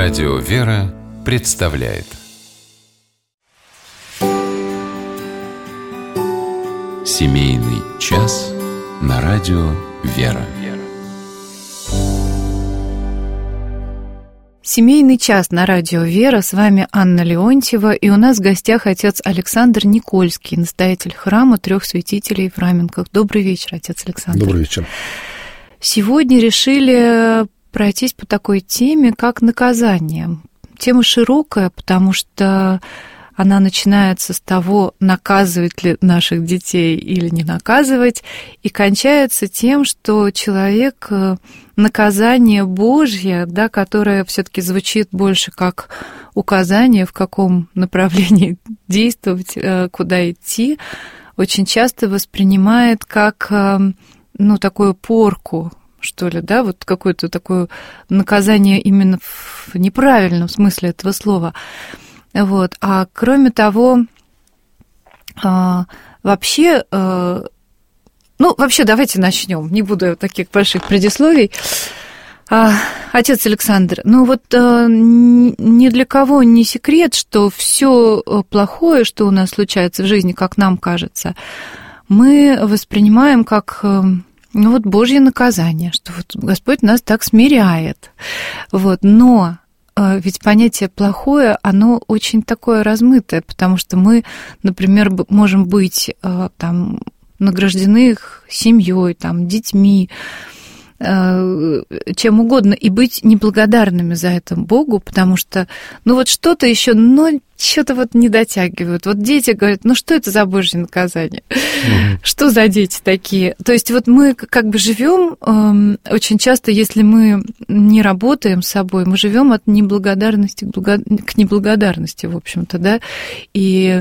Радио «Вера» представляет Семейный час на радио «Вера». Семейный час на радио «Вера». С вами Анна Леонтьева. И у нас в гостях отец Александр Никольский, настоятель храма Трех Святителей в Раменках. Добрый вечер, отец Александр. Добрый вечер. Сегодня решили пройтись по такой теме, как наказание. Тема широкая, потому что она начинается с того, наказывать ли наших детей или не наказывать, и кончается тем, что человек, наказание Божье, да, которое все-таки звучит больше как указание, в каком направлении действовать, куда идти, очень часто воспринимает как, такую порку, что ли, да, вот какое-то такое наказание именно в неправильном смысле этого слова. Вот. А кроме того, вообще давайте начнем. Не буду таких больших предисловий. Отец Александр, ни для кого не секрет, что все плохое, что у нас случается в жизни, как нам кажется, мы воспринимаем как Божье наказание, что вот Господь нас так смиряет. Вот. Но ведь понятие «плохое», оно очень такое размытое, потому что мы, например, можем быть награждены семьей, детьми, чем угодно, и быть неблагодарными за это Богу, потому что, что-то еще, что-то не дотягивают. Вот дети говорят, что это за Божье наказание? Что за дети такие? То есть мы как бы живем очень часто, если мы не работаем с собой, мы живем от неблагодарности к неблагодарности, в общем-то, да, и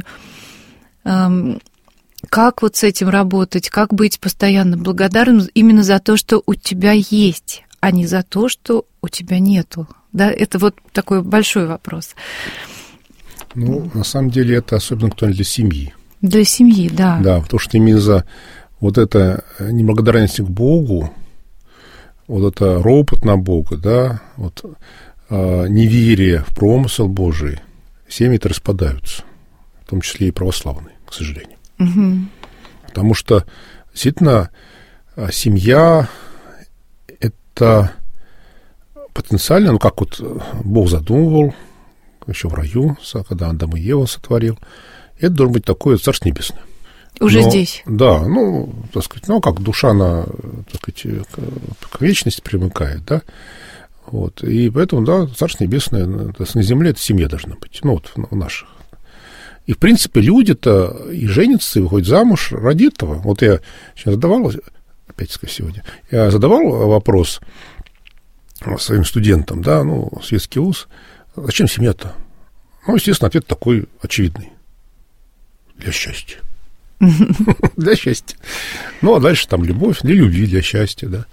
как с этим работать, как быть постоянно благодарным именно за то, что у тебя есть, а не за то, что у тебя нету. Да, это такой большой вопрос. На самом деле это особенно актуально для семьи. Для семьи, да. Да, потому что именно за это неблагодарность к Богу, это ропот на Бога, да, неверие в промысел Божий, семьи-то распадаются, в том числе и православные, к сожалению. Угу. Потому что, действительно, семья – это потенциально, как Бог задумывал, еще в раю, когда Адам и Ева сотворил, это должен быть такое Царство Небесное. Уже здесь? Да, как душа, она, к вечности примыкает, да, и поэтому, да, Царство Небесное, на земле это семья должна быть, в наших. И, в принципе, люди-то и женятся, и выходят замуж ради этого. Я сейчас задавал, я задавал вопрос своим студентам, да, светский вуз, зачем семья-то? Естественно, ответ такой очевидный. Для счастья. Для счастья. А дальше любовь, для любви, для счастья, да.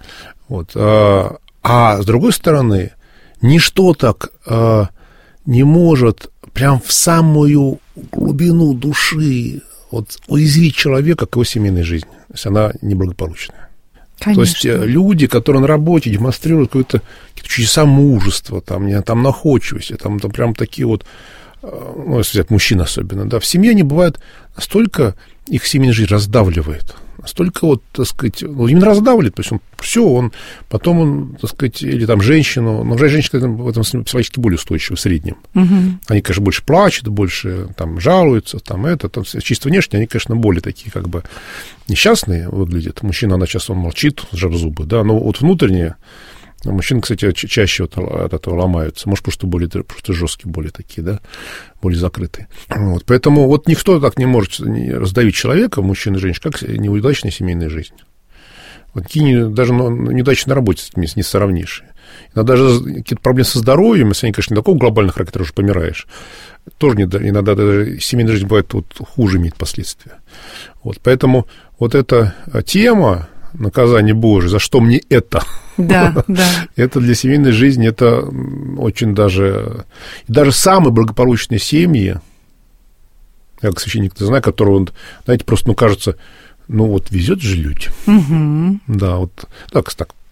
А с другой стороны, ничто так не может прям в самую глубину души уязвить человека к его семейной жизни, если она неблагополучная. Конечно. То есть люди, которые на работе демонстрируют какие-то чудеса мужества, находчивости, прям такие если взять мужчин особенно, да, в семье они бывают настолько, их семейная жизнь раздавливает, настолько именно раздавливает, то есть потом он, или женщину, но женщина в этом психологически более устойчивы в среднем. Угу. Они, конечно, больше плачут, больше жалуются, чисто внешне они, конечно, более такие, несчастные выглядят. Мужчина, он молчит, сжав зубы, да, но внутренне мужчины, кстати, чаще от этого ломаются. Может, просто жесткие, более такие, да, более закрытые. Поэтому никто так не может раздавить человека, мужчина и женщина, как неудачная семейная жизнь. Даже неудачи на работе с этим не сравнишь. Иногда даже какие-то проблемы со здоровьем, если они, конечно, не такого глобального характера, уже помираешь, тоже иногда даже семейная жизнь бывает хуже имеет последствия. Поэтому эта тема наказание Божие, за что мне это? Да, да. Это для семейной жизни, это очень даже... И даже самые благополучные семьи, я как священник знаю, которые, знаете, просто, кажется, везет же людям. Угу. Да, так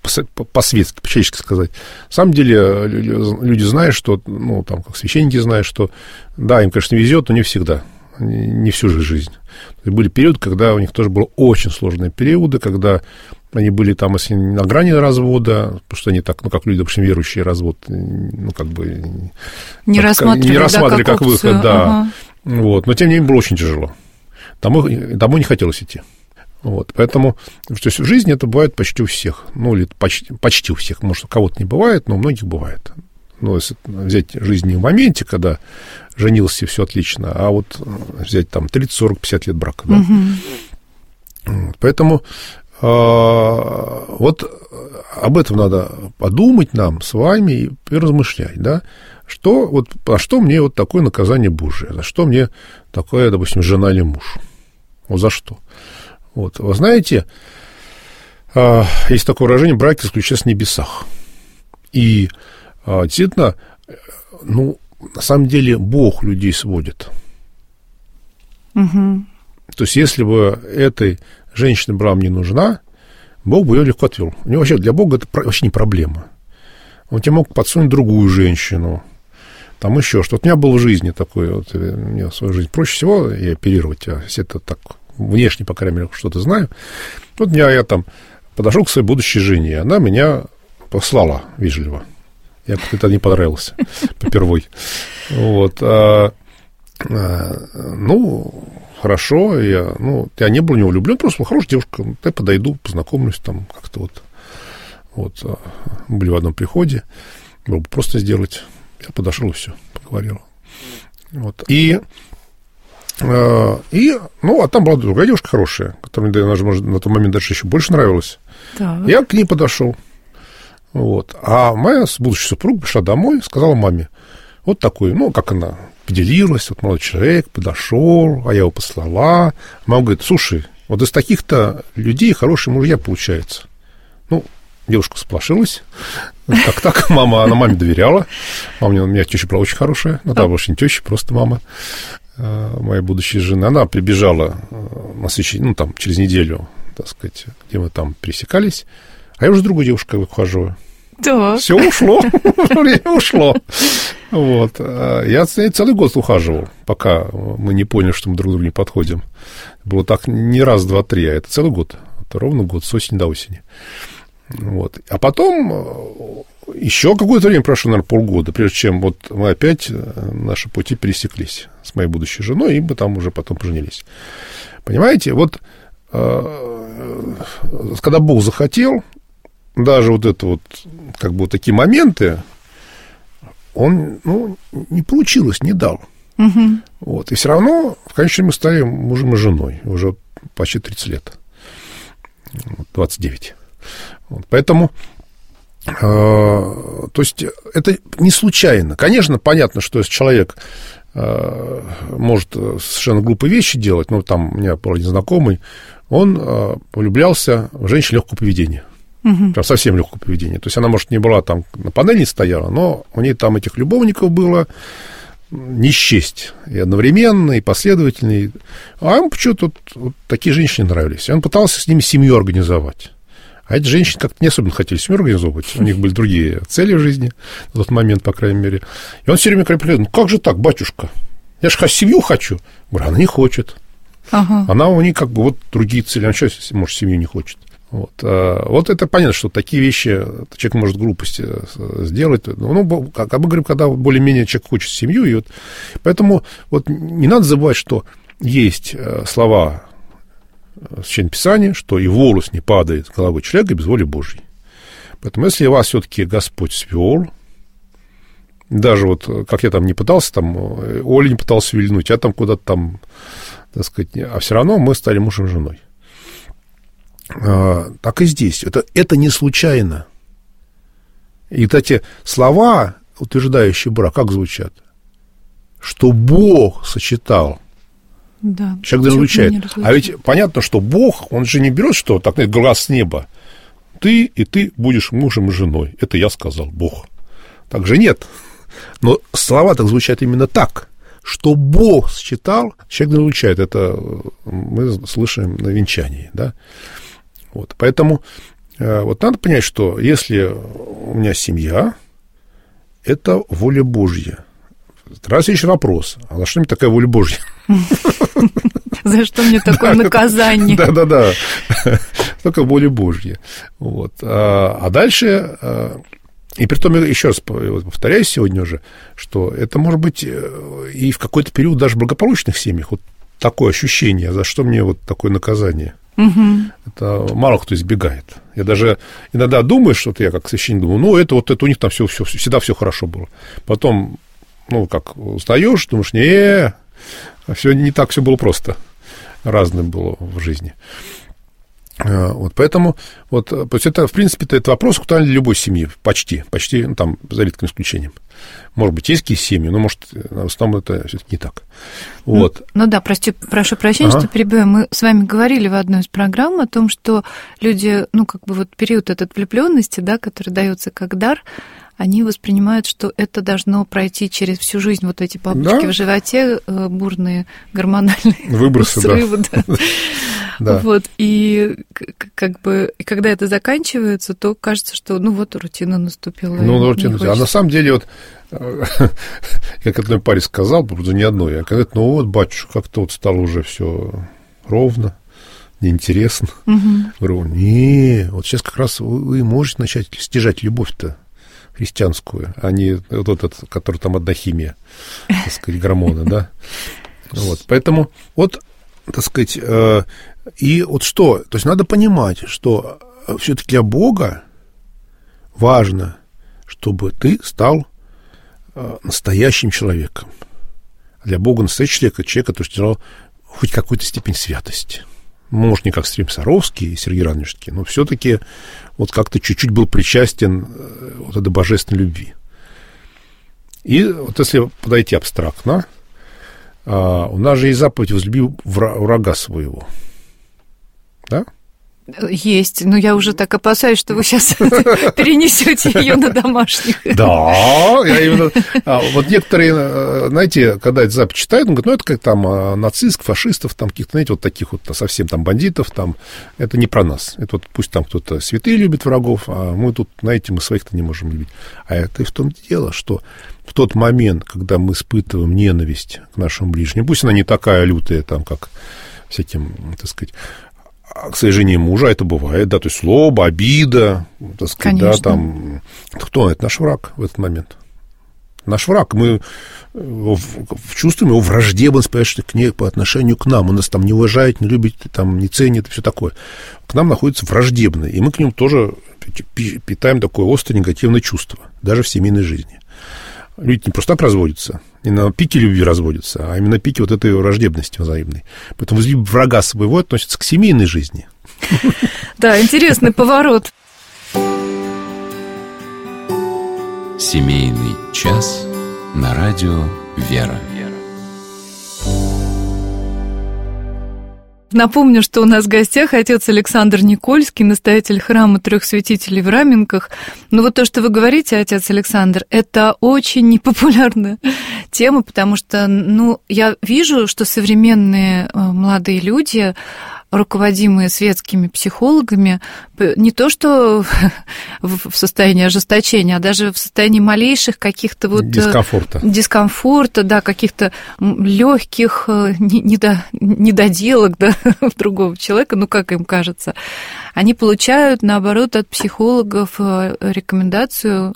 по-светски, по-человечески сказать. На самом деле люди знают, что, ну, там, как священники знают, что, да, им, конечно, везет, но не всегда, не всю жизнь. Были периоды, когда у них тоже были очень сложные периоды, когда они были там, если на грани развода, потому что они так, ну, как люди, допустим, верующие, развод, ну, как бы... Не рассматривали как выход, да. Вот. Но, тем не менее, было очень тяжело. Домой не хотелось идти. Вот, поэтому, то есть в жизни это бывает почти у всех, ну, или почти у всех, может, у кого-то не бывает, но у многих бывает. Ну, если взять жизнь не в моменте, когда женился, и все отлично, а вот взять там 30, 40, 50 лет брака, да. Вот, поэтому вот об этом надо подумать нам с вами и размышлять, да, а что мне вот такое наказание Божие, за что мне такое, допустим, жена или муж, вот за что. Вот, вы знаете, есть такое выражение «браки заключаются в небесах». И действительно, ну, на самом деле Бог людей сводит. Угу. То есть, если бы этой женщине была мне нужна, Бог бы ее легко отвел. У него вообще для Бога это вообще не проблема. Он тебе мог подсунуть другую женщину, там еще что-то. У меня было в жизни такое, вот, мне в свою жизнь проще всего и оперировать, если это так внешне, по крайней мере, что-то знаю. Вот я там подошел к своей будущей жене, она меня послала вежливо. Я как-то не понравился попервой. Вот. Ну, хорошо, я не был в него влюблен, просто была хорошая девушка, я подойду, познакомлюсь там как-то вот, были в одном приходе, было бы просто сделать. Я подошел и все, поговорил. Вот. Ну, а там была другая девушка хорошая, которая мне даже, может, на тот момент даже еще больше нравилась. Так. Я к ней подошел. Вот. А моя будущая супруга пришла домой, сказала маме, вот такой, ну, как она поделилась, вот молодой человек подошел, а я его послала. Мама говорит, слушай, вот из таких-то людей хорошие мужья получаются. Ну, девушка сполошилась. Как так? Она маме доверяла. У меня теща была очень хорошая. Ну, да, больше не теща, просто мама моей будущей жены. Она прибежала на следующий, ну, там, через неделю, так сказать, где мы там пересекались. А я уже с другой девушкой ухаживаю. Да. Все ушло. Время ушло. Вот. Я целый год ухаживал, пока мы не поняли, что мы друг другу не подходим. Было так не раз, два, три, а это целый год. Это ровно год, с осени до осени. Вот. А потом еще какое-то время прошло, наверное, полгода, прежде чем вот мы опять наши пути пересеклись с моей будущей женой, и мы там уже потом поженились. Понимаете, вот когда Бог захотел, даже вот это вот, как бы вот такие моменты, он, ну, не получилось, не дал. Угу. Вот. И все равно, в конечном мы стали мужем и женой уже почти 30 лет. 29. Вот. Поэтому, то есть, это не случайно. Конечно, понятно, что если человек может совершенно глупые вещи делать, ну, там у меня был один знакомый, он влюблялся в женщину легкого поведения. Прям совсем легкого поведения. То есть она, может, не была там на панели стояла, но у нее там этих любовников было не счесть. И одновременно, и последовательно. А ему почему-то вот такие женщины нравились. И он пытался с ними семью организовать. А эти женщины как-то не особенно хотели семью организовывать. У них были другие цели в жизни в тот момент, по крайней мере. И он все время говорит, ну как же так, батюшка? Я же семью хочу. Говорю, она не хочет. Ага. Она у нее как бы вот другие цели. Она что, может, семью не хочет? Вот это понятно, что такие вещи человек может глупости сделать. Ну, как мы говорим, когда более-менее человек хочет семью. И вот, поэтому вот не надо забывать, что есть слова Священного Писания, что и волос не падает с головы человека без воли Божьей. Поэтому если вас все-таки Господь свел, даже вот как я там не пытался, там Оля не пытался вильнуть, я там куда-то там, так сказать, а все равно мы стали мужем и женой. Так и здесь. Это не случайно. И вот эти слова, утверждающие брак, как звучат? Что Бог сочетал. Да, человек разлучает. А ведь понятно, что Бог, он же не берет, что так, глаз с неба. Ты и ты будешь мужем и женой. Это я сказал, Бог. Так же нет. Но слова так звучат именно так. Что Бог сочетал, человек разлучает. Это мы слышим на венчании, да. Вот, поэтому Вот надо понять, что если у меня семья, это воля Божья. Раз есть вопрос, а за что мне такая воля Божья? За что мне такое наказание? Да. Только воля Божья. Вот. А дальше... И притом, еще раз повторяю сегодня уже, что это может быть и в какой-то период даже в благополучных семьях. Вот такое ощущение, за что мне вот такое наказание. Это мало кто избегает. Я даже иногда думаю, что-то я как священник думаю, это у них там всегда все хорошо было. Потом, как устаешь, думаешь, все не так все было просто. Разным было в жизни. Вот, поэтому, то есть это, в принципе, это вопрос актуальный для любой семьи, почти, там, за редким исключением. Может быть, есть какие-то семьи, но, может, в основном это все-таки не так. Вот. Да, прошу прощения, что перебиваю. Мы с вами говорили в одной из программ о том, что люди, период этот влюбленности, да, который дается как дар, они воспринимают, что это должно пройти через всю жизнь, вот эти бабочки в животе, бурные гормональные выбросы, срывы, да. Да. Вот, и когда это заканчивается, то кажется, что рутина наступила. Рутина. А на самом деле, как одной паре сказал, правда, не одной, а когда батюшка, как-то стало уже все ровно, неинтересно. Говорю, сейчас как раз вы можете начать стяжать любовь-то христианскую, а не этот, который там одна химия, так сказать, гормоны, да. Вот, поэтому, так сказать, и что? То есть надо понимать, что все-таки для Бога важно, чтобы ты стал настоящим человеком. Для Бога настоящий человек, который держал хоть какую-то степень святости. Может, не как Сергей Саровский и Сергей Радонежский, но все-таки как-то чуть-чуть был причастен этой божественной любви. И если подойти абстрактно, у нас же есть заповедь «возлюби врага своего». Да? Есть, но я уже так опасаюсь, что вы сейчас перенесете ее на домашних. Да, я именно... некоторые, знаете, когда эту запись читают, он говорит, это как там нацистов, фашистов, там каких-то, знаете, таких совсем там бандитов, там, это не про нас. Это пусть там кто-то святые любит врагов, а мы тут, знаете, мы своих-то не можем любить. А это и в том дело, что в тот момент, когда мы испытываем ненависть к нашему ближнему, пусть она не такая лютая, там, как всяким, так сказать, к сожалению, мужа это бывает, да, то есть злоба, обида, так сказать, да, там, кто это наш враг в этот момент? Наш враг, мы чувствуем его враждебность по отношению к нам, он нас там не уважает, не любит, там, не ценит, и все такое. К нам находится враждебный, и мы к нему тоже питаем такое острое негативное чувство, даже в семейной жизни. Люди не просто так разводятся, не на пике любви разводятся, а именно на пике этой враждебности взаимной. Поэтому возлюбить врага своего относится к семейной жизни. Да, интересный поворот. Семейный час на радио «Вера». Напомню, что у нас в гостях отец Александр Никольский, настоятель храма Трех Святителей в Раменках. То, что вы говорите, отец Александр, это очень непопулярная тема, потому что, я вижу, что современные молодые люди, руководимые светскими психологами, не то что в состоянии ожесточения, а даже в состоянии малейших каких-то дискомфорта, да, каких-то легких недоделок, да, другого человека, как им кажется, они получают, наоборот, от психологов рекомендацию,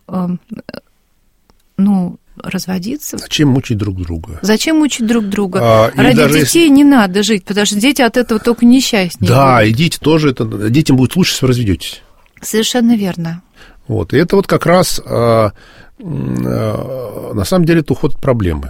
разводиться. Зачем мучить друг друга? Ради детей не надо жить, потому что дети от этого только несчастнее. Да, будут. И дети тоже, детям будет лучше, если вы разведетесь. Совершенно верно. И это как раз, на самом деле, это уход от проблемы.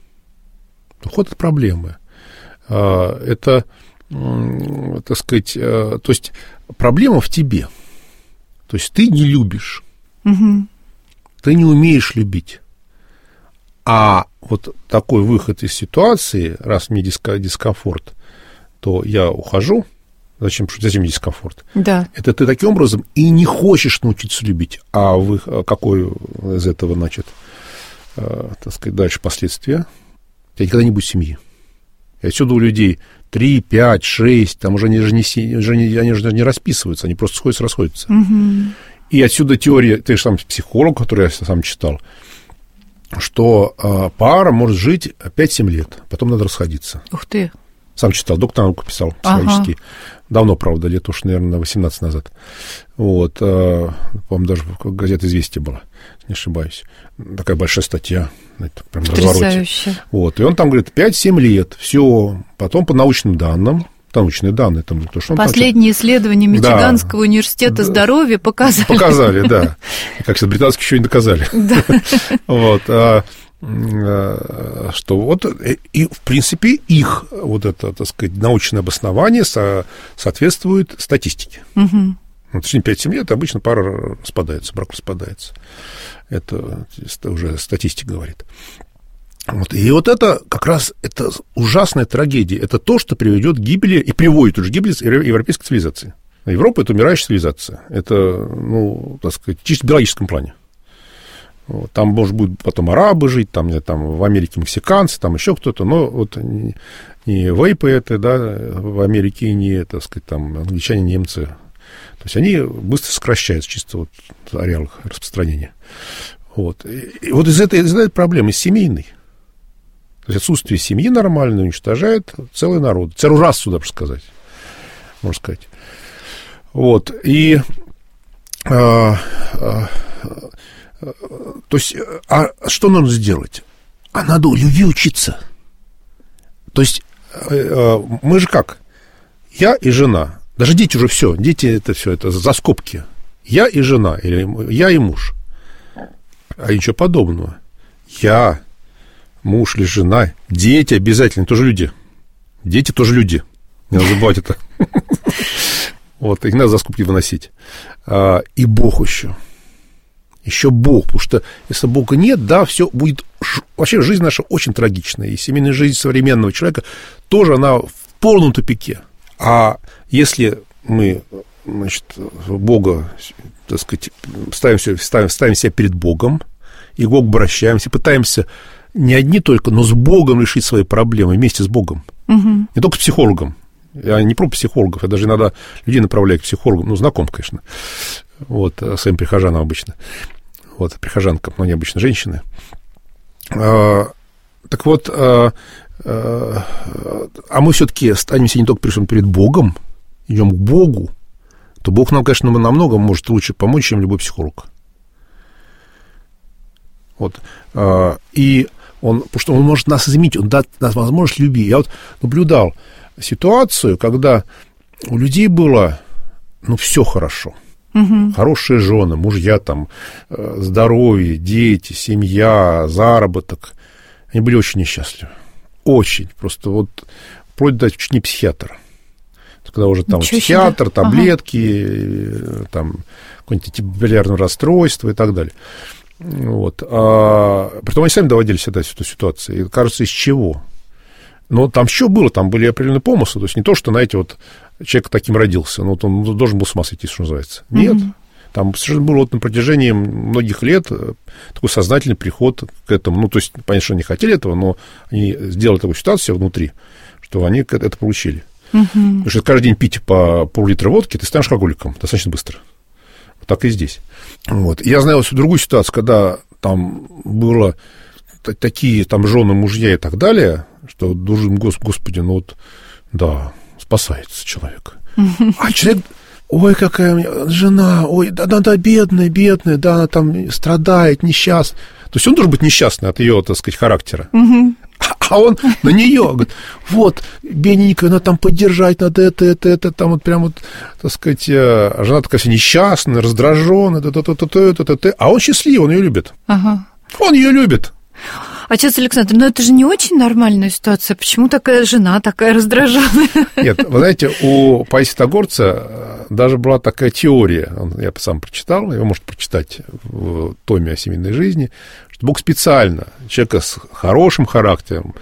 Это, так сказать, то есть проблема в тебе. То есть ты не любишь, ты не умеешь любить. А такой выход из ситуации, раз мне дискомфорт, то я ухожу. Зачем дискомфорт? Да. Это ты таким образом и не хочешь научиться любить. А какой из этого, так сказать, дальше последствия? У тебя никогда не будет семьи. И отсюда у людей 3, 5, 6, там уже они же не расписываются, они просто расходятся. И отсюда теория, ты же сам психолог, который я сам читал, что пара может жить 5-7 лет, потом надо расходиться. Ух ты. Сам читал, доктор наук писал психологический. Давно, правда, лет уж, наверное, 18 назад. Вот, по-моему, даже газета «Известия» была, не ошибаюсь. Такая большая статья, это прям на развороте. Вот, и он там говорит, 5-7 лет, все, потом по научным данным, научные данные. Там, то, что последние исследования Мичиганского университета здоровья показали. Показали, да. Как сейчас британские еще не доказали. Вот, что вот, и, в принципе, их вот это, так сказать, научное обоснование соответствует статистике. Ну, в течение 5-7 лет обычно пара распадается, брак распадается. Это уже статистика говорит. Вот. И вот это как раз это ужасная трагедия. Это то, что приведет к гибели, и приводит уже к гибели европейской цивилизации. Европа – это умирающая цивилизация. Это, ну, так сказать, чисто в биологическом плане. Вот. Там, может, будут потом арабы жить, там в Америке мексиканцы, там еще кто-то, но вот не вейпы это, да, в Америке, и не, так сказать, там, англичане, немцы. То есть они быстро сокращаются чисто вот в ареалах распространения. Вот. И вот из этой проблемы, из семейной. То есть отсутствие семьи нормальной уничтожает целый народ, целую расу, даже сказать, можно сказать. Вот. И то есть, что нужно сделать? А надо у любви учиться. То есть, мы же как? Я и жена. Даже дети уже все. Дети это все, это за скобки. Я и жена, или я и муж. А ничего подобного. Я, муж или жена, дети обязательно тоже люди. Дети тоже люди. Не надо забывать это. Вот, их надо за скобки выносить. И Бог еще. Еще Бог, потому что если Бога нет, да, все будет... Вообще жизнь наша очень трагичная, и семейная жизнь современного человека тоже, она в полном тупике. А если мы, значит, Бога, так сказать, ставим себя перед Богом, и к Богу обращаемся, пытаемся не одни только, но с Богом решить свои проблемы, вместе с Богом. Не только с психологом. Я не про психологов, я даже иногда людей направляю к психологам, ну, знаком, конечно, вот, своим прихожанам обычно, вот, прихожанкам, но они обычно женщины. Так вот, а мы все-таки останемся не только перед Богом, идем к Богу, то Бог нам, конечно, намного может лучше помочь, чем любой психолог. Вот, и потому что он может нас изменить, он даст нам возможность любви. Я вот наблюдал ситуацию, когда у людей было, ну, все хорошо. Хорошие жены, мужья, там, здоровье, дети, семья, заработок. Они были очень несчастливы. Очень. Просто вот вплоть до чуть не психиатра. Когда уже там психиатр, таблетки, там, какое-нибудь биполярное расстройство и так далее. Вот. Притом они сами доводили себя до этой ситуации. И кажется, из чего? Но там что было? Там были определенные помыслы. То есть не то, что, знаете, вот человек таким родился, но вот он должен был с ума сойти, что называется. Нет. Там совершенно было вот на протяжении многих лет такой сознательный приход к этому. Ну, то есть, понятно, что они хотели этого, но они сделали такую ситуацию внутри, что они это получили. Потому что каждый день пить по пол-литра водки, ты станешь алкоголиком достаточно быстро. Вот так и здесь. Вот. Я знаю другую ситуацию, когда там было такие там жены, мужья и так далее, что думаем, Господи, ну вот, да, спасается человек. А человек, ой, какая у меня жена, ой, да, бедная, да, она там страдает, несчастна. То есть он должен быть несчастный от ее, так сказать, характера. А он на нее говорит, вот, бедненькая, надо там поддержать, надо это, там вот прям вот, так сказать, жена такая вся несчастная, раздраженная, а он счастливый, он ее любит. Он ее любит. Отец Александр, но это же не очень нормальная ситуация. Почему такая жена такая раздраженная? Нет, вы знаете, у Паисия Тогорца даже была такая теория, я сам прочитал, его можно прочитать в томе о семейной жизни, что Бог специально человека с хорошим характером,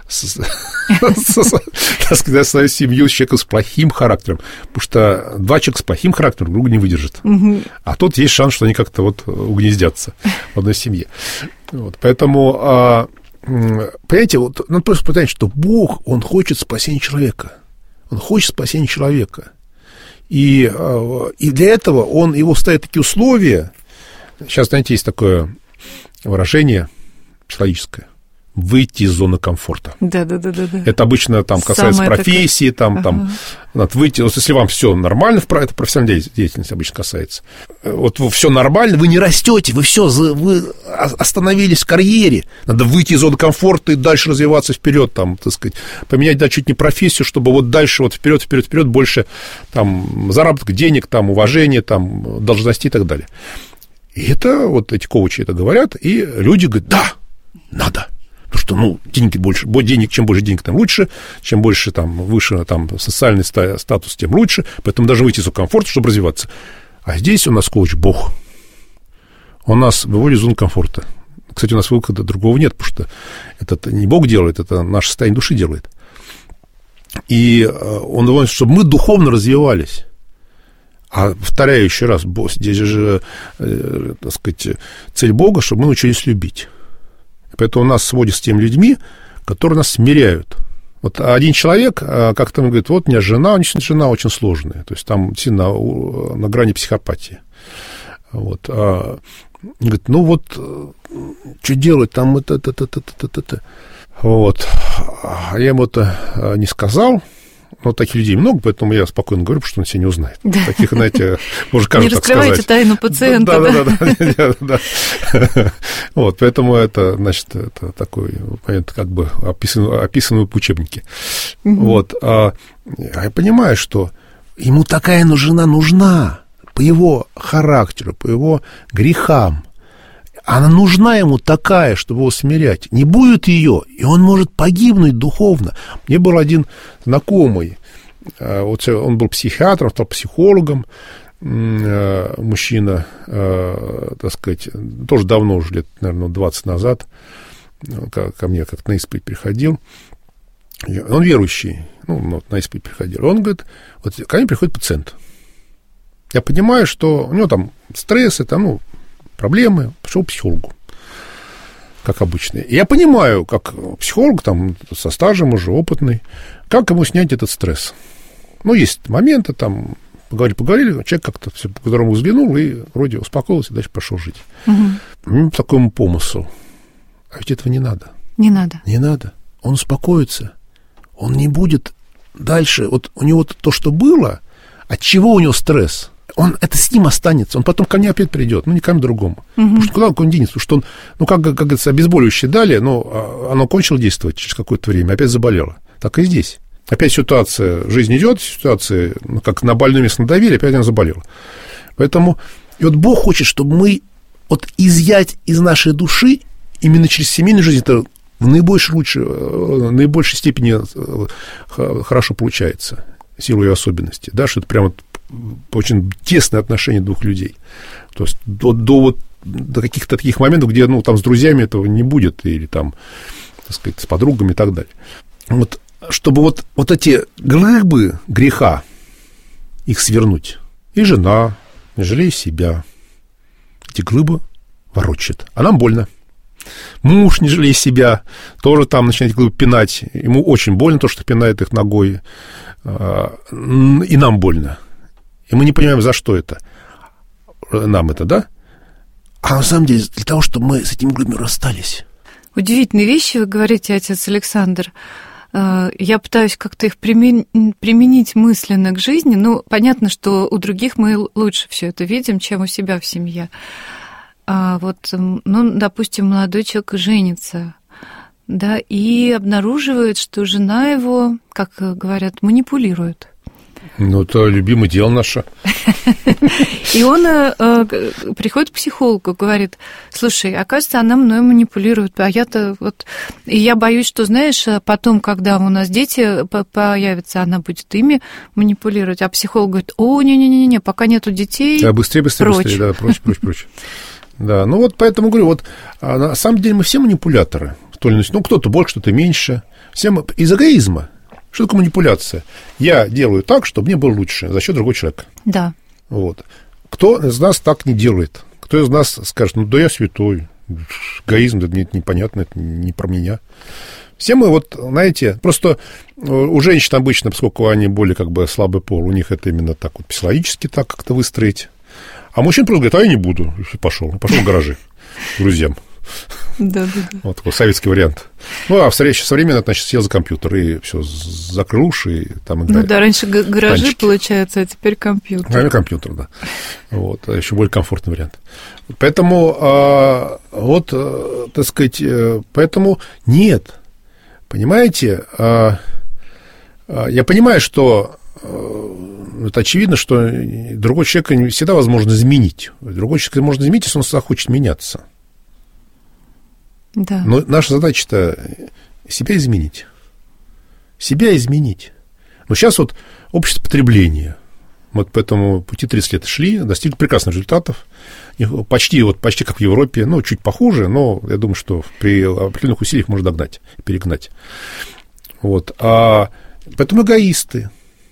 так сказать, свою семью с человеком с плохим характером, потому что два человека с плохим характером друг друга не выдержат. А тут есть шанс, что они как-то вот угнездятся в одной семье. Вот, поэтому понимаете, вот, надо просто понять, что Бог, Он хочет спасения человека. Он хочет спасения человека. И для этого его ставит такие условия. Сейчас, знаете, есть такое выражение психологическое: выйти из зоны комфорта. Да. Это обычно там касается профессии, там надо выйти. Вот если вам все нормально, это профессиональная деятельность обычно касается. Вот все нормально, вы не растете, вы остановились в карьере. Надо выйти из зоны комфорта и дальше развиваться вперед, там, так сказать, поменять, да, чуть не профессию, чтобы вот дальше вот вперед, больше там заработка, денег, там, уважения, там, должностей и так далее. И это вот эти коучи это говорят, и люди говорят: да, надо. Потому что, деньги больше, чем больше денег, тем лучше, чем больше, там, выше там, социальный статус, тем лучше, поэтому даже выйти из комфорта, чтобы развиваться. А здесь у нас коуч Бог. Он нас выводит из зоны комфорта. Кстати, у нас выхода другого нет, потому что это не Бог делает, это наше состояние души делает. И он выводит, чтобы мы духовно развивались. А повторяю еще раз, здесь же, так сказать, цель Бога, чтобы мы научились любить. Поэтому нас сводят с теми людьми, которые нас смиряют. Вот один человек как-то говорит: вот у меня жена очень сложная. То есть там сильно на грани психопатии. Вот. Говорит: что делать там это. Вот. Я ему это не сказал. Но таких людей много, поэтому я спокойно говорю, потому что он себя не узнает. Да. Таких, знаете, может, каждый так сказать. Не раскрывайте тайну пациента. Да. Вот, поэтому это, значит, это такой момент, как бы описанный в учебнике. Вот. А я понимаю, что ему такая жена нужна по его характеру, по его грехам. Она нужна ему такая, чтобы его смирять. Не будет ее, и он может погибнуть духовно. Мне был один знакомый, вот он был психиатром, стал психологом, мужчина, так сказать, тоже давно, уже лет, наверное, 20 назад, ко мне как-то на исповедь приходил. Он верующий, на исповедь приходил. Он говорит: вот ко мне приходит пациент. Я понимаю, что у него там стрессы, там, проблемы, пошел к психологу, как обычно. И я понимаю, как психолог, там, со стажем уже, опытный, как ему снять этот стресс. Есть моменты, там, поговорили, человек как-то все по которому взглянул и вроде успокоился, и дальше пошел жить. Угу. Такому помыслу. А ведь этого не надо. Не надо. Не надо. Он успокоится. Он не будет дальше. Вот у него то, что было, от чего у него стресс? Это с ним останется. Он потом ко мне опять придет, не ко мне другому. Потому что куда он денется? Потому что он, как говорится, обезболивающее дали, оно кончило действовать через какое-то время, опять заболело. Так и здесь. Опять ситуация, жизнь идет, ситуация, как на больное место надавили, опять она заболела. Поэтому и вот Бог хочет, чтобы мы изъять из нашей души именно через семейную жизнь, это в наибольшей степени хорошо получается, силу ее особенности, да, что это прямо очень тесное отношение двух людей. То есть до каких-то таких моментов, где, там с друзьями этого не будет, или там, так сказать, с подругами и так далее. Вот, чтобы эти глыбы греха, их свернуть. И жена, не жалея себя, эти глыбы ворочает. А нам больно. Муж, не жалея себя, тоже там начинает глыбы пинать. Ему очень больно то, что пинает их ногой. И нам больно. И мы не понимаем, за что это. Нам это, да? А на самом деле для того, чтобы мы с этим глыбами расстались. Удивительные вещи вы говорите, отец Александр. Я пытаюсь как-то их применить мысленно к жизни. Понятно, что у других мы лучше все это видим, чем у себя в семье. Допустим, молодой человек женится, да, и обнаруживает, что жена его, как говорят, манипулирует. Это любимое дело наше. И он приходит к психологу, говорит: слушай, оказывается, она мной манипулирует, а я-то И я боюсь, что, знаешь, потом, когда у нас дети появятся, она будет ими манипулировать. А психолог говорит: не-не-не, пока нету детей, да, быстрее, да, прочь. Да, поэтому говорю, на самом деле мы все манипуляторы. Кто-то больше, кто-то меньше. Все мы из эгоизма. Что такое манипуляция? Я делаю так, чтобы мне было лучше за счет другого человека. Да. Кто из нас так не делает? Кто из нас скажет: да я святой, Эгоизм, это мне непонятно, это не про меня. Все мы, вот, знаете, просто у женщин обычно, поскольку они более как бы слабый пол, у них это именно так вот психологически так как-то выстроить. А мужчин просто говорит, а я не буду. И пошел в гаражи к друзьям. Да. Вот такой советский вариант. Ну, а современно, значит, сел за компьютер и все, закрыл уши и там играет. Ну да, раньше гаражи, танчики. Получается, а теперь компьютер. Наверное, компьютер, да. Вот, еще более комфортный вариант. Поэтому, так сказать, поэтому нет. Понимаете, я понимаю, что это очевидно, что другого человека не всегда возможно изменить. Другого человека можно изменить, если он захочет меняться. Да. Но наша задача-то себя изменить. Себя изменить. Но сейчас вот общество потребления. Мы по этому пути 30 лет шли, достигли прекрасных результатов. Почти как в Европе, ну, чуть похуже, но я думаю, что при определенных усилиях можно догнать, перегнать. Вот. Поэтому эгоисты.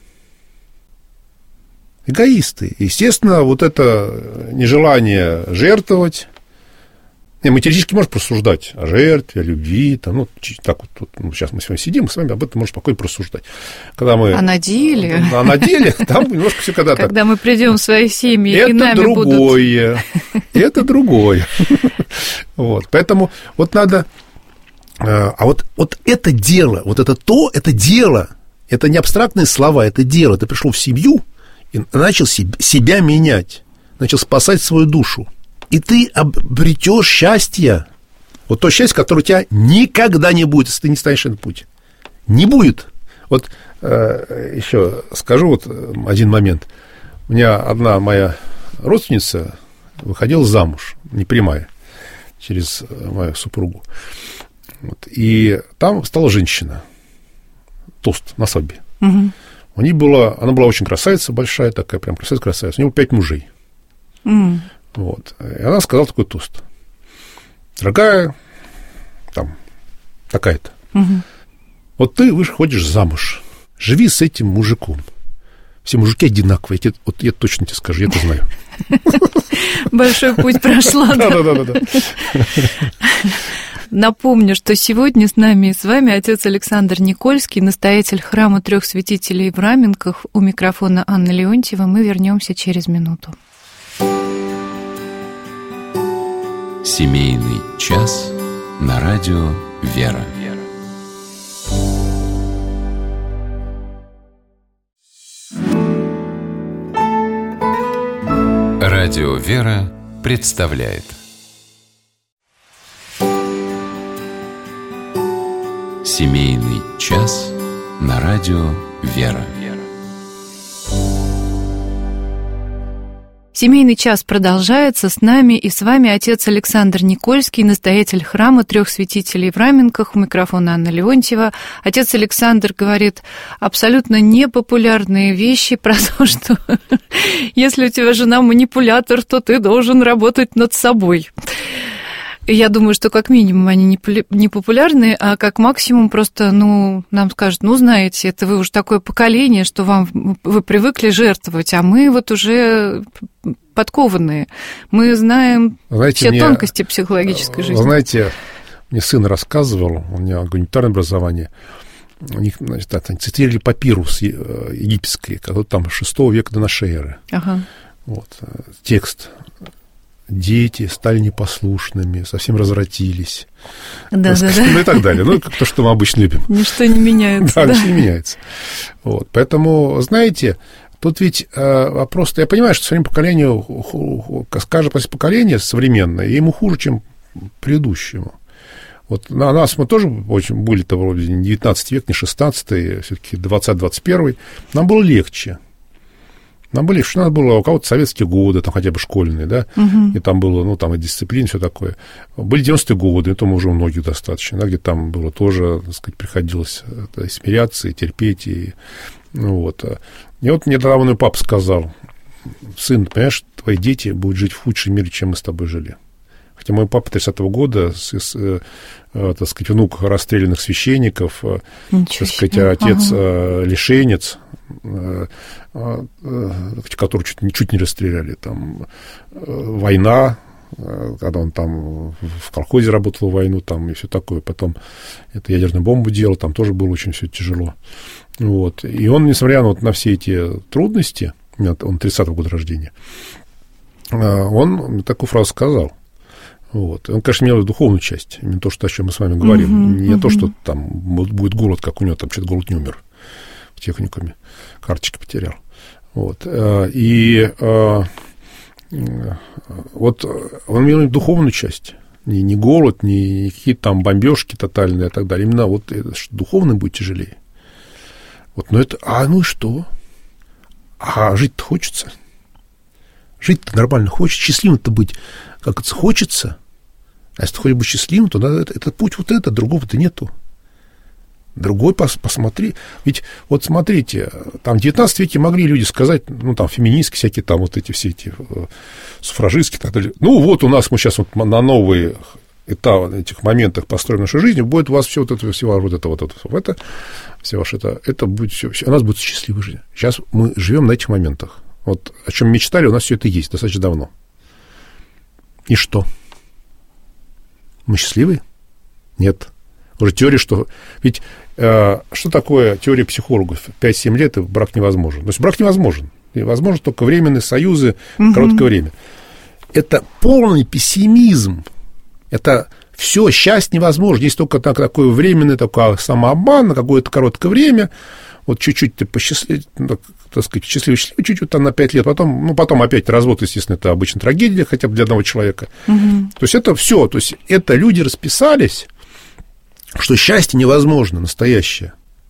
Естественно, вот это нежелание жертвовать. Мы теоретически можем просуждать о жертве, о любви. Там, ну, так вот, сейчас мы с вами сидим, мы с вами об этом можем спокойно просуждать. Когда мы, а на деле? А на деле там немножко все когда-то... Когда мы придем в свои семьи, и нами другое. Это другое. Вот, поэтому вот надо... А вот это дело, вот это дело, это не абстрактные слова, это дело. Ты пришел в семью и начал себя менять, начал спасать свою душу. И ты обретешь счастье. Вот то счастье, которое у тебя никогда не будет, если ты не станешь на этот путь. Не будет. Вот еще скажу вот один момент. У меня одна моя родственница выходила замуж, не прямая, через мою супругу. Вот, и там стала женщина. Тост на свадьбе. Угу. Она была очень красавица, большая такая, прям красавица. У нее было 5 мужей. Угу. Вот. И она сказала такой тост. Дорогая, там, такая-то. Угу. Вот ты ходишь замуж, живи с этим мужиком. Все мужики одинаковые. Я точно тебе скажу, я это знаю. Большой путь прошла. Да. Напомню, что сегодня с нами и с вами отец Александр Никольский, настоятель храма 3 святителей в Раменках. У микрофона Анна Леонтьева. Мы вернемся через минуту. Семейный час на радио «Вера». Радио «Вера» представляет Семейный час на радио «Вера». Семейный час продолжается. С нами и с вами отец Александр Никольский, настоятель храма 3 святителей в Раменках. У микрофона Анна Леонтьева. Отец Александр говорит абсолютно непопулярные вещи про то, что если у тебя жена манипулятор, то ты должен работать над собой. Я думаю, что как минимум они не популярны, а как максимум просто, нам скажут, знаете, это вы уже такое поколение, что вы привыкли жертвовать, а мы вот уже подкованные. Мы знаем все тонкости психологической жизни. Знаете, мне сын рассказывал, у него гуманитарное образование, у них, значит, цитировали папирус египетский, который там 6 века до нашей эры. Ага. Вот, текст. Дети стали непослушными, совсем развратились. Да. Ну и так далее. Как то, что мы обычно любим. Ничто не меняется. Да, ничто не меняется. Вот. Поэтому, знаете, тут ведь вопрос... Я понимаю, что своему поколению, каждое поколение современное, ему хуже, чем предыдущему. Вот на нас мы тоже очень были-то вроде не 19 век, не 16-й, все-таки 20-21. Нам было легче. Что надо было у кого-то советские годы, там хотя бы школьные, да, и там было, там и дисциплина, все такое. Были 90-е годы, это уже у многих достаточно, да, где там было тоже, так сказать, приходилось смиряться и терпеть, и вот. И вот мне недавно мой папа сказал: сын, понимаешь, твои дети будут жить в худшем мире, чем мы с тобой жили. Хотя мой папа 30-го года, так сказать, внук расстрелянных священников, так сказать, отец лишенец, который чуть не расстреляли, там война, когда он там в колхозе работал в войну, там, и все такое. Потом это ядерную бомбу делал, там тоже было очень все тяжело. Вот. И он, несмотря на все эти трудности, он 30-го года рождения, он такую фразу сказал. Вот. Он, конечно, имел духовную часть, именно то, о чем мы с вами говорим. Не то, что там будет голод, как у него, там вообще-то голод не умер в техникуме, карточки потерял. Вот. И вот он имел духовную часть. Не голод, не какие-то там бомбежки тотальные и так далее. Именно вот это, что духовно будет тяжелее. Вот, но это, ну и что? А жить-то хочется. Жить-то нормально хочется. Счастливым-то быть, как это хочется. А если ты хочешь быть счастливым, то надо, это путь вот это, другого-то нету. Другой посмотри. Ведь вот смотрите, там в 19 веке могли люди сказать, ну, там, феминистки всякие, там, вот эти все эти суфражистки и так далее. Ну, вот у нас мы сейчас вот на новые этапы, этих моментах построим нашу жизнь, будет у вас все вот это, все ваше это будет все, у нас будет счастливая жизнь. Сейчас мы живем на этих моментах. Вот о чем мечтали, у нас все это есть достаточно давно. И что? Мы счастливы? Нет. Уже теория, что... Ведь что такое теория психологов? 5-7 лет, и брак невозможен. То есть брак невозможен. И возможно только временные союзы, короткое время. Это полный пессимизм. Это все, счастье невозможно. Есть только такой временный такой самообман на какое-то короткое время. Вот чуть-чуть ты так сказать, счастливый, чуть-чуть там на 5 лет. Потом опять развод, естественно, это обычно трагедия, хотя бы для одного человека. То есть это все. То есть это люди расписались, что счастье невозможно, настоящее.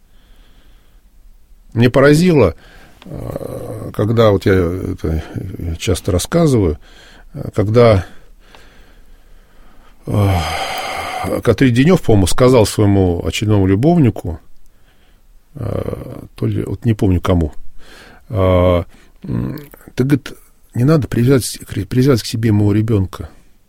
Мне поразило, когда, вот я это часто рассказываю, когда Катрин Денёв, по-моему, сказал своему очередному любовнику, то ли, вот не помню кому, ты, говорит, не надо привязать к себе моего ребенка.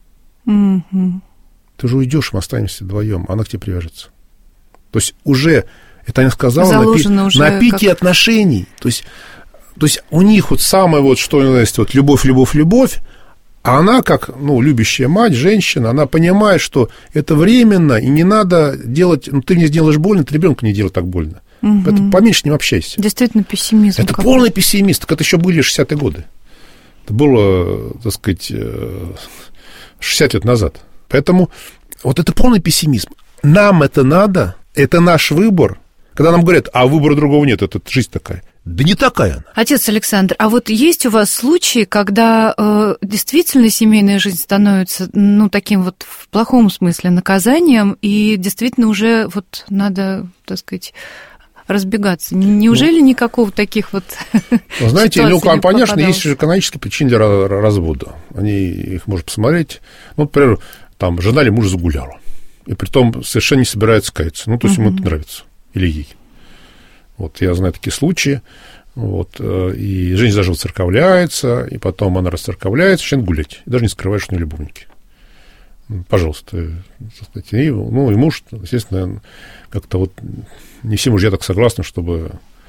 Ты же уйдешь, мы останемся вдвоем, она к тебе привяжется. То есть уже, это она сказала на пике отношений. То есть у них вот самое вот, что есть, вот любовь, а она, как, любящая мать, женщина, она понимает, что это временно, и не надо делать, ты мне сделаешь больно, ты ребенку не делай так больно. Поэтому поменьше с ним общайся. Действительно, пессимизм. Это полный пессимист, так это еще были 60-е годы. Это было, так сказать, 60 лет назад. Поэтому вот это полный пессимизм. Нам это надо, это наш выбор. Когда нам говорят, а выбора другого нет, это жизнь такая. Да не такая она. Отец Александр, а вот есть у вас случаи, когда действительно семейная жизнь становится, таким вот в плохом смысле наказанием, и действительно уже вот надо, так сказать, разбегаться? Неужели никакого таких вот знаете, понятно, есть же экономические причины для развода. Их можно посмотреть. Например, там жена или муж загуляла, и притом совершенно не собирается каяться. То есть ему это нравится. Или ей. Вот я знаю такие случаи. Вот, и женщина даже воцерковляется, и потом она расцерковляется, начинает гулять. И даже не скрывает, что у нее любовники. Пожалуйста. И муж, естественно, как-то вот не все мужья так согласны, чтобы...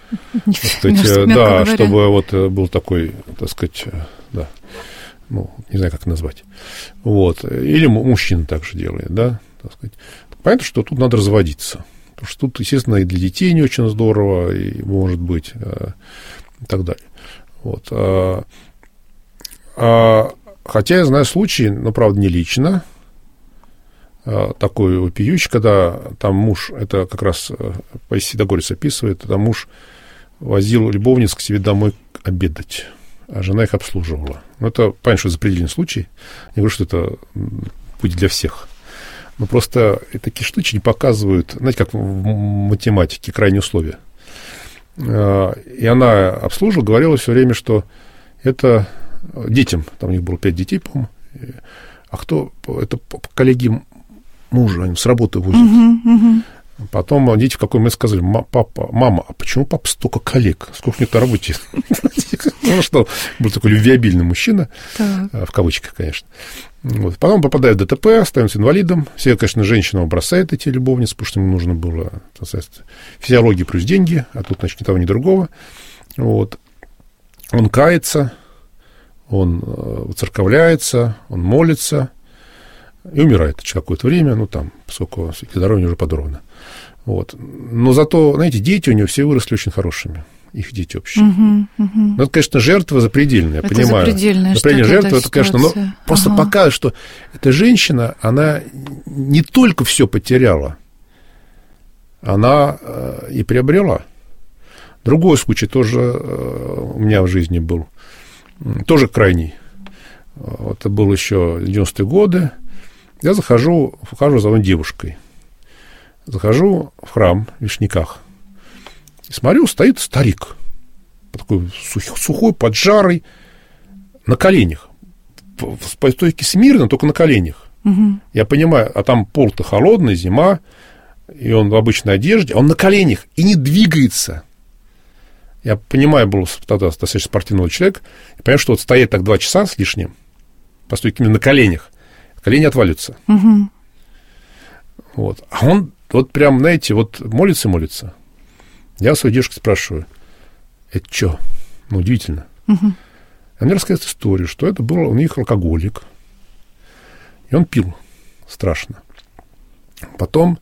чтобы вот был такой, так сказать, да, не знаю, как это назвать. Вот. Или мужчина так же делает, да, так сказать. Понятно, что тут надо разводиться. Потому что тут, естественно, и для детей не очень здорово, и может быть, и так далее. Вот. Хотя я знаю случаи, но, правда, не лично, такой вопиющий, когда там муж, это как раз Седогорец описывает, там муж возил любовниц к себе домой обедать, а жена их обслуживала. Это, понятно, что запредельный случай. Я говорю, что это путь для всех. Но просто такие штуки не показывают, знаете, как в математике, крайние условия. И она обслуживала, говорила все время, что это детям, там у них было 5 детей, по-моему, а кто, это коллеги мужа, они с работы возят. Потом дети в какой момент сказали, мама, а почему папа столько коллег? Сколько у них на работе? Потому что был такой любвеобильный мужчина, в кавычках, конечно. Вот. Потом попадает в ДТП, становится инвалидом. Все, конечно, женщина бросает эти любовницы, потому что ему нужно было физиология плюс деньги, а тут, значит, ни того, ни другого. Вот. Он кается, он воцерковляется, он молится и умирает через какое-то время, ну, там, поскольку здоровье уже подорвано. Вот. Но зато, знаете, дети у него все выросли очень хорошими. Их дети общие. Ну, это, конечно, жертва запредельная, я понимаю. Запредельная жертва, это, конечно, но просто показывает, что эта женщина, она не только все потеряла, она и приобрела. Другой случай тоже у меня в жизни был, тоже крайний. Это был еще 90-е годы. Я ухожу за одной девушкой. Захожу в храм в Вишняках. И смотрю, стоит старик. Такой сухой, поджарый, на коленях. По стойке смирно, только на коленях. Я понимаю, а там пол-то холодный, зима, и он в обычной одежде, он на коленях и не двигается. Я понимаю, был тогда достаточно спортивный человек, я понимаю, что вот стоять так 2 часа с лишним, по стойке именно на коленях, колени отвалятся. Вот. А он вот прям, знаете, вот молится. Я свою девушку спрашиваю, это что? Ну, удивительно. Она мне рассказывает историю, что это был у них алкоголик, и он пил страшно. Потом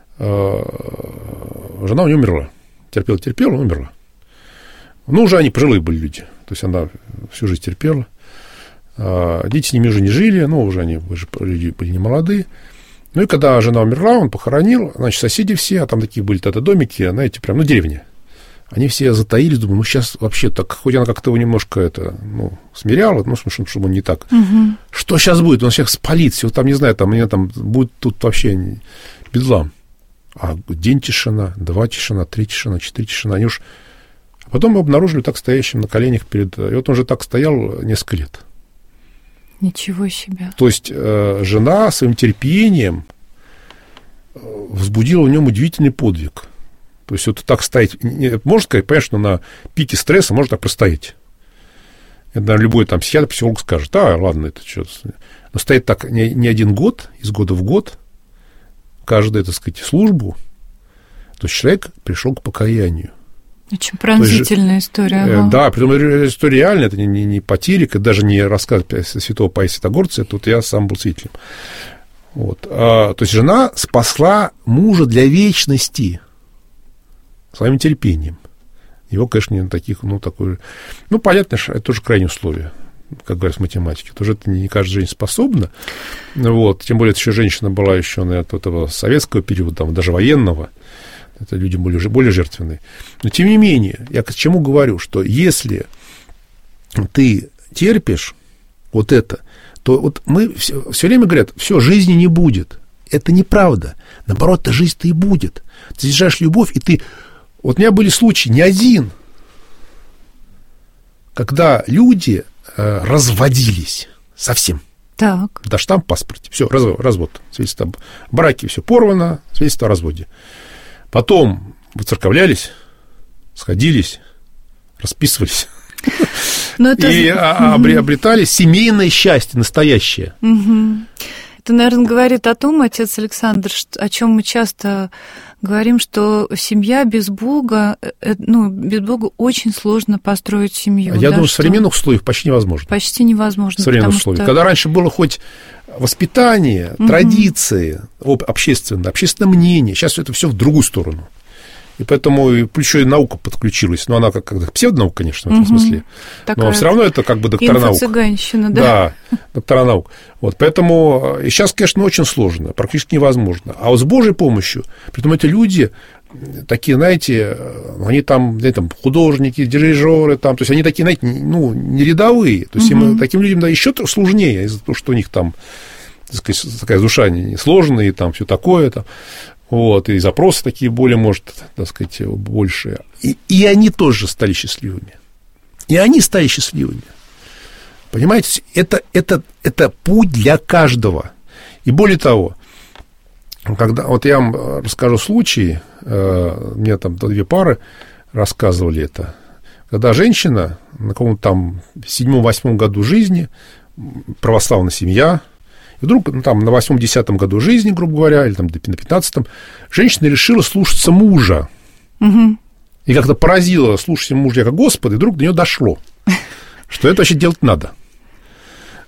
жена у него умерла. Терпела, умерла. Ну, уже они пожилые были люди. То есть она всю жизнь терпела. Дети с ними уже не жили, но уже они люди были не молодые. Ну, и когда жена умерла, он похоронил, значит, соседи все, а там такие были тогда домики, знаете, прям, ну, деревня. Они все затаились, думаю, ну, сейчас вообще так, хоть она как-то его немножко смиряла, ну, чтобы он не так. Что сейчас будет? Он сейчас спалит, все, там, не знаю, там, мне там будет тут вообще бедлам. А день тишина, 2 тишина, 3 тишина, 4 тишина, они уж... А потом мы обнаружили так стоящим на коленях перед... И вот он же так стоял несколько лет. Ничего себе. То есть жена своим терпением возбудила в нем удивительный подвиг. То есть вот так стоять... Можно сказать, понятно, что на пике стресса можно так простоять. Это, наверное, любой там психиатр, психолог скажет, ладно, это что-то... Но стоять так не 1 год, из года в год, каждую, так сказать, службу, то есть человек пришел к покаянию. Очень пронзительная история. Да, притом история реальная, это не потирик, даже не рассказ святого Паисия Святогорца, тут я сам был свидетелем. Вот. То есть жена спасла мужа для вечности своим терпением. Его, конечно, не таких, такой... Ну, понятно, это тоже крайние условия, как говорят в математике. Тоже это не каждая женщина способна. Вот. Тем более, это еще женщина была еще, наверное, от этого советского периода, там, даже военного. Это люди более жертвенные. Но, тем не менее, я к чему говорю, что если ты терпишь вот это, то вот мы все время говорят, все, жизни не будет. Это неправда. Наоборот, жизнь-то и будет. Ты заряжаешь любовь, и ты... Вот у меня были случаи, не один, когда люди разводились совсем. Так. Да, штамп в паспорте. Все, развод. Свидетельство об браке, все порвано, свидетельство о разводе. Потом выцерковлялись, сходились, расписывались и обретали семейное счастье настоящее. Это, наверное, говорит о том, отец Александр, о чем мы часто говорим, что семья без Бога, без Бога очень сложно построить семью. Я думаю, в современных условиях почти невозможно. Почти невозможно. В современных условиях. Когда раньше было хоть воспитание, традиции, общественное мнение, сейчас это все в другую сторону. И поэтому еще и наука подключилась. Но она как псевдонаука, конечно, в этом смысле. Но все равно это как бы доктора наук. Инфо-цыганщина, да. Да, доктора наук. Вот, поэтому и сейчас, конечно, очень сложно, практически невозможно. А вот с Божьей помощью, притом эти люди такие, знаете, они там художники, дирижеры, то есть они такие, знаете, не рядовые. То есть таким людям еще сложнее из-за того, что у них там, так сказать, такая душа сложная, и там все такое там. Вот, и запросы такие более, может, так сказать, большие. И они тоже стали счастливыми. И они стали счастливыми. Понимаете, это путь для каждого. И более того, когда... Вот я вам расскажу случай, мне там 2 пары рассказывали это. Когда женщина на каком-то там 7-8 году жизни, православная семья... И вдруг там, на 8-10 году жизни, грубо говоря, или там, на 15-м, женщина решила слушаться мужа. И как-то поразило слушаться мужа как Господа, и вдруг до нее дошло, что это вообще делать надо.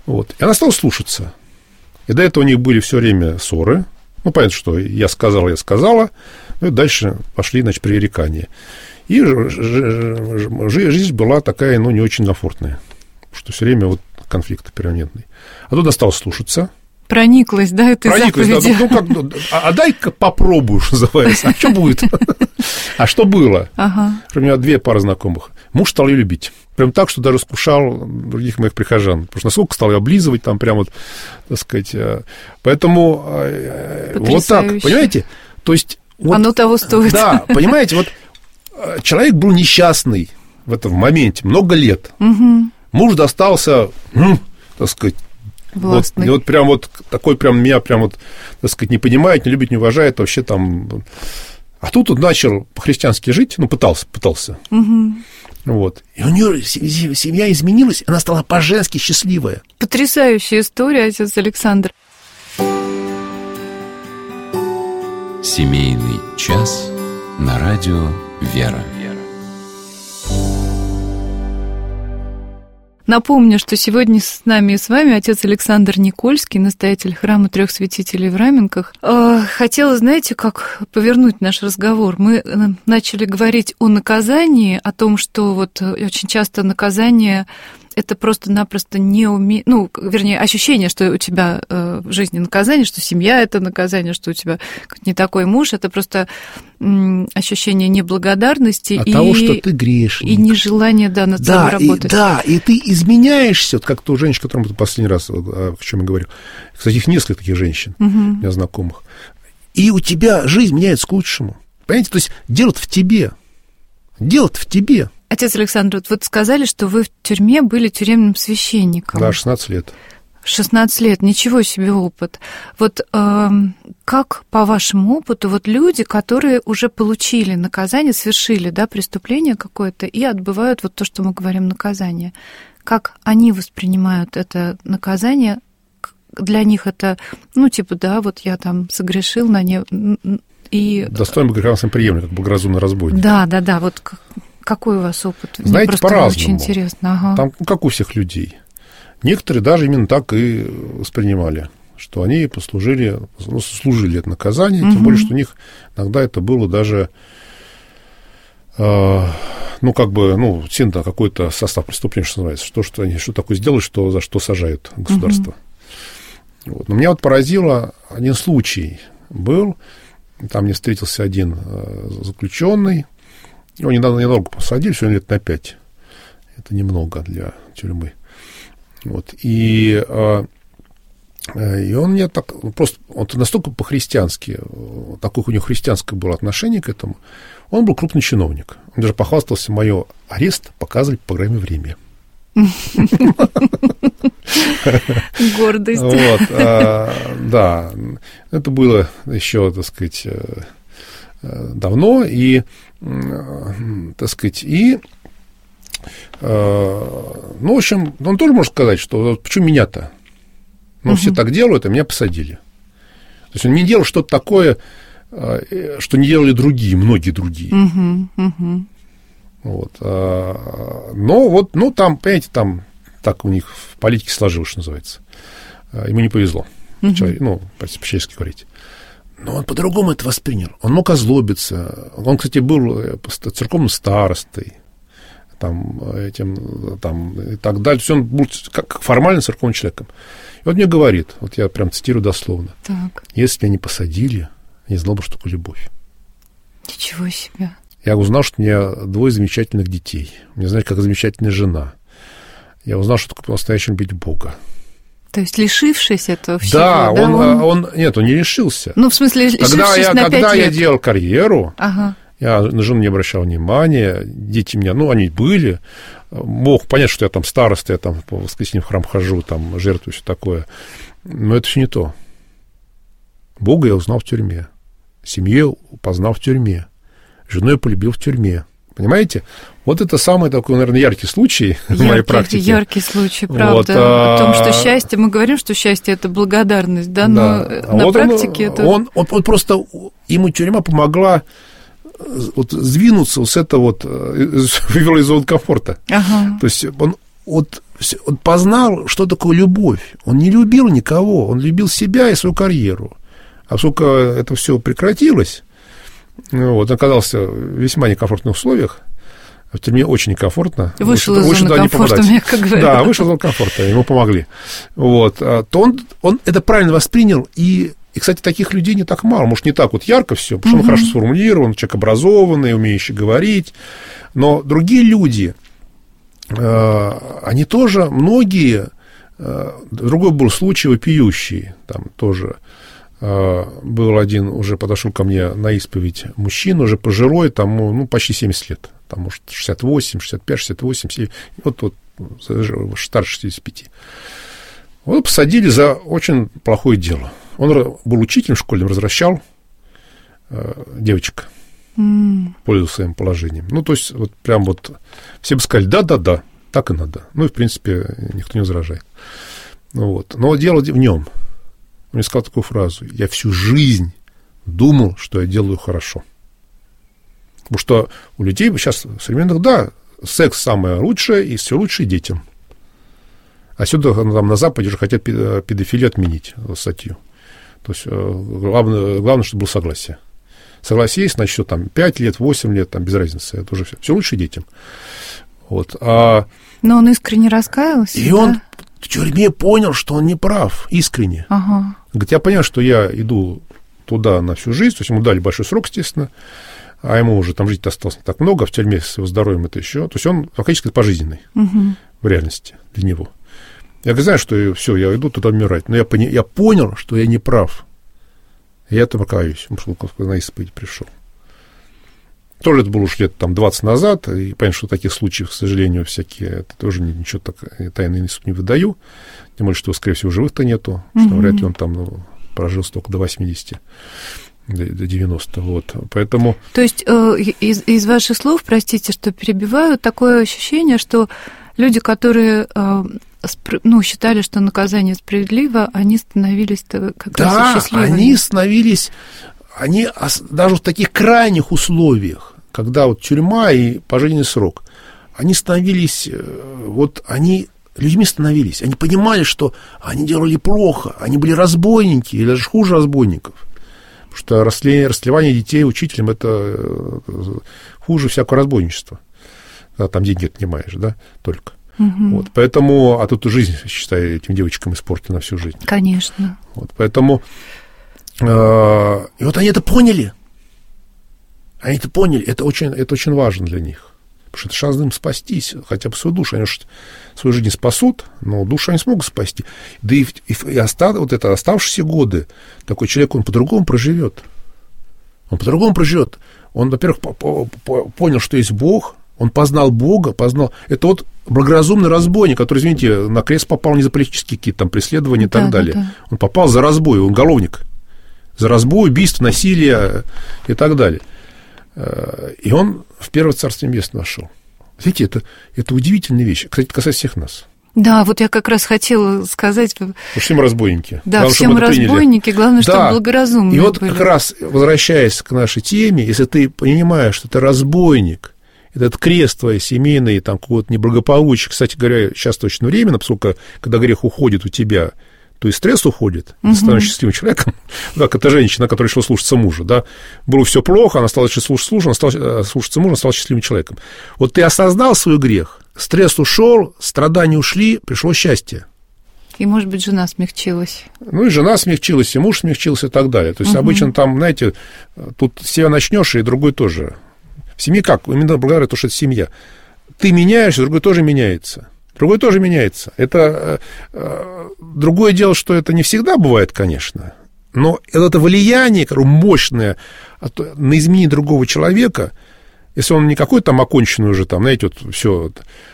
Вот. И она стала слушаться. И до этого у них были все время ссоры. Ну, понятно, что я сказала. Ну, и дальше пошли, значит, пререкания. И жизнь была такая, ну, не очень комфортная. Потому что все время вот конфликт перманентный. А тут осталось слушаться. Прониклась, да, этой заповедью? Да, а дай-ка попробую, что называется. А что будет? А что было? У меня 2 пары знакомых. Муж стал ее любить. Прям так, что даже искушал других моих прихожан. Потому что насколько стал ее облизывать, там прям вот, так сказать. Поэтому вот так, понимаете? То есть... Вот, оно того стоит. Да, понимаете, вот человек был несчастный в этом моменте много лет. Муж достался, так сказать, властный. Вот прям вот такой прям меня прям вот, так сказать, не понимает, не любит, не уважает, вообще там. А тут он начал по-христиански жить, ну, пытался. Вот. И у нее семья изменилась, она стала по-женски счастливая. Потрясающая история, отец Александр. Семейный час на радио «Вера». Напомню, что сегодня с нами и с вами отец Александр Никольский, настоятель храма 3 святителей в Раменках. Хотела, знаете, как повернуть наш разговор. Мы начали говорить о наказании, о том, что вот очень часто наказание — это просто-напросто ощущение, что у тебя в жизни наказание, что семья — это наказание, что у тебя не такой муж, это просто ощущение неблагодарности от того, что ты грешник. И нежелание, над собой работать. И ты изменяешься, вот как ту женщину, которому ты последний раз, о чем я говорил. Кстати, их несколько таких женщин, у меня знакомых. И у тебя жизнь меняется к лучшему. Понимаете, то есть дело-то в тебе. Дело-то в тебе. Отец Александр, вот сказали, что вы в тюрьме были тюремным священником. Да, 16 лет. 16 лет, ничего себе опыт. Вот как по вашему опыту вот люди, которые уже получили наказание, совершили, да, преступление какое-то и отбывают вот то, что мы говорим, наказание, как они воспринимают это наказание? Для них это, вот я там согрешил на не... И... Достойно прекрасно приемлемо, как богоразумный разбойник. Да, вот какой у вас опыт? Знаете, по-разному. Очень интересно. Там, как у всех людей. Некоторые даже именно так и воспринимали, что они служили это наказание, тем более, что у них иногда это было даже, сильно какой-то состав преступления, что называется, что они что такое сделали, за что сажают государство. Вот. Но меня вот поразило один случай был. Там мне встретился один заключенный. Его недолго посадили, всего лет на 5. Это немного для тюрьмы. Вот. И он мне так просто... Он настолько по-христиански, такое у него христианское было отношение к этому. Он был крупный чиновник. Он даже похвастался, мой арест показывали по программе «Время». Гордость. Вот, да, это было еще, так сказать, давно, и, так сказать, в общем, он тоже может сказать, что почему меня-то? Все так делают, а меня посадили. То есть он не делал что-то такое, что не делали другие, многие другие. Вот. Там, понимаете, там так у них в политике сложилось, что называется. Ему не повезло, по-человечески говорить. Но он по-другому это воспринял. Он мог озлобиться. Он, кстати, был церковным старостой, и так далее. То есть он был как формально церковным человеком. И вот мне говорит, вот я прям цитирую дословно: так. Если меня не посадили, я не знал бы, что такое любовь. Ничего себе. Я узнал, что у меня 2 замечательных детей. У меня, знаете, как замечательная жена. Я узнал, что такое по-настоящему любить Бога. То есть, лишившись этого всего, да, он не лишился. В смысле, лишившись на 5 лет. Когда я делал карьеру, ага. Я на жену не обращал внимания, дети у меня, они были. Мог понять, что я там староста, я там по воскресеньям в храм хожу, там жертвую, все такое. Но это все не то. Бога я узнал в тюрьме. Семью познал в тюрьме. Жену я полюбил в тюрьме. Понимаете? Вот это самый такой, наверное, яркий случай в моей практике. Яркий случай, правда. О том, что счастье, мы говорим, что счастье – это благодарность, да, но на практике это... Он просто, ему тюрьма помогла сдвинуться с этого, вывела из зоны комфорта. Ага. То есть он Он познал, что такое любовь. Он не любил никого, он любил себя и свою карьеру. А поскольку это все прекратилось, вот, он оказался в весьма некомфортных условиях, в тюрьме очень некомфортно. Вышел из зоны комфорта, мягко говоря. Да, вышел из зоны комфорта, ему помогли. Вот, то он это правильно воспринял, и, кстати, таких людей не так мало, может, не так вот ярко все, потому что он хорошо сформулирован, человек образованный, умеющий говорить, но другие люди, они тоже, многие, другой был случай вопиющий, там тоже был один, уже подошел ко мне на исповедь мужчина, уже пожилой, тому, ну, почти 70 лет, там, может, 68, 65, 68, 70, вот старше 65. Вот посадили за очень плохое дело. Он был учителем в школе, развращал девочек, пользовался своим положением. Ну, то есть, вот прям вот все бы сказали, да, так и надо. Ну, и, в принципе, никто не возражает. Ну, вот. Но дело в нем. Он мне сказал такую фразу: я всю жизнь думал, что я делаю хорошо. Потому что у людей сейчас современных, да, секс самое лучшее, и все лучше детям. А сюда там, на Западе уже хотят педофилию отменить, статью. То есть главное, чтобы было согласие. Согласие есть, значит, что там 5 лет, 8 лет, там без разницы. Это уже все лучше детям. Вот. Но он искренне раскаялся. И да? Он в тюрьме понял, что он не прав, искренне. Ага. Говорит, я понял, что я иду туда на всю жизнь. То есть ему дали большой срок, естественно. А ему уже там жить осталось не так много. В тюрьме с его здоровьем это еще. То есть он фактически пожизненный в реальности для него. Я знаю, что все, я иду туда умирать. Но я понял, что я не прав. Я этому каюсь. Он на исповедь пришел. Тоже это было уж лет там 20 назад. И понятно, что таких случаев, к сожалению, всякие, это тоже ничего так тайный суд не выдаю. Тем более, что, скорее всего, живых-то нету. Что вряд ли он там прожил столько до 80, до 90. Вот. Поэтому... То есть из ваших слов, простите, что перебиваю, такое ощущение, что люди, которые считали, что наказание справедливо, они становились как раз счастливыми. Да, они становились... Они даже в таких крайних условиях, когда вот тюрьма и пожизненный срок, они становились, людьми становились. Они понимали, что они делали плохо, они были разбойники или даже хуже разбойников. Потому что расслевание детей учителям – это хуже всякого разбойничества. Когда там деньги отнимаешь, да, только. Вот, поэтому, а тут жизнь, считай, этим девочкам испортена на всю жизнь. Конечно. Вот, поэтому... И вот они это поняли. Это очень важно для них. Потому что это шанс им спастись, хотя бы свою душу. Они уж свою жизнь не спасут, но душу они смогут спасти. Да и оставшиеся годы такой человек, он по-другому проживет. Он, во-первых, понял, что есть Бог, он познал Бога, Это вот благоразумный разбойник, который, извините, на крест попал не за политические какие-то там преследования и так далее. Да. Он попал за разбой, он уголовник. За разбой, убийство, насилие и так далее. И он в Первое Царство Небесное вошел. Видите, это удивительная вещь. Кстати, это касается всех нас. Да, вот я как раз хотела сказать... Все мы разбойники. Да, главное, все мы разбойники, главное, чтобы благоразумные И вот были. Как раз, возвращаясь к нашей теме, если ты понимаешь, что ты разбойник, этот крест твой семейный, там, какого-то неблагополучия, кстати говоря, сейчас точно временно, поскольку, когда грех уходит у тебя, то и стресс уходит, ты становишься счастливым человеком. Как эта женщина, которая решила слушаться мужа, да, было все плохо, она стала слушаться мужа, она стала счастливым человеком. Вот ты осознал свой грех, стресс ушел, страдания ушли, пришло счастье. И, может быть, жена смягчилась. Ну, и жена смягчилась, и муж смягчился и так далее. То есть, обычно там, знаете, тут с себя начнешь, и другой тоже. В семье как? Именно благодаря тому, что это семья. Ты меняешься, другой тоже меняется. Это другое дело, что это не всегда бывает, конечно, но это влияние, мощное на изменение другого человека, если он не какой-то там оконченный уже, там, знаете, вот все,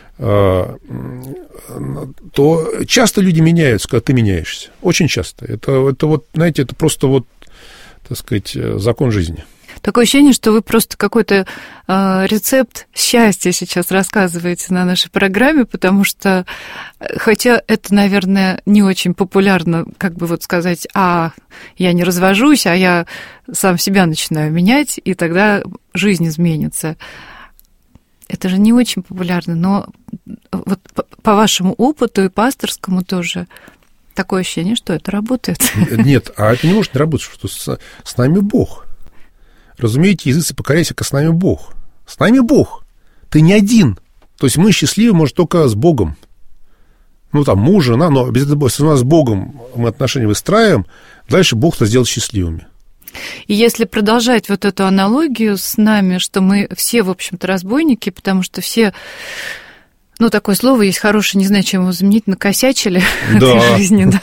то часто люди меняются, когда ты меняешься. Очень часто. Это вот, знаете, это просто вот, так сказать, закон жизни. Такое ощущение, что вы просто какой-то рецепт счастья сейчас рассказываете на нашей программе, потому что, хотя это, наверное, не очень популярно, как бы вот сказать, я не развожусь, а я сам себя начинаю менять, и тогда жизнь изменится. Это же не очень популярно, но вот по вашему опыту и пасторскому тоже такое ощущение, что это работает. Нет, а это не может не работать, что с нами Бог. Разумеете, языцы покоряйся, с нами Бог. С нами Бог. Ты не один. То есть мы счастливы, может, только с Богом. Ну, там, муж, жена, но если у нас с Богом мы отношения выстраиваем, дальше Бог нас сделает счастливыми. И если продолжать вот эту аналогию с нами, что мы все, в общем-то, разбойники, потому что все, ну, такое слово есть хорошее, не знаю, чем его заменить, накосячили в этой жизни, да,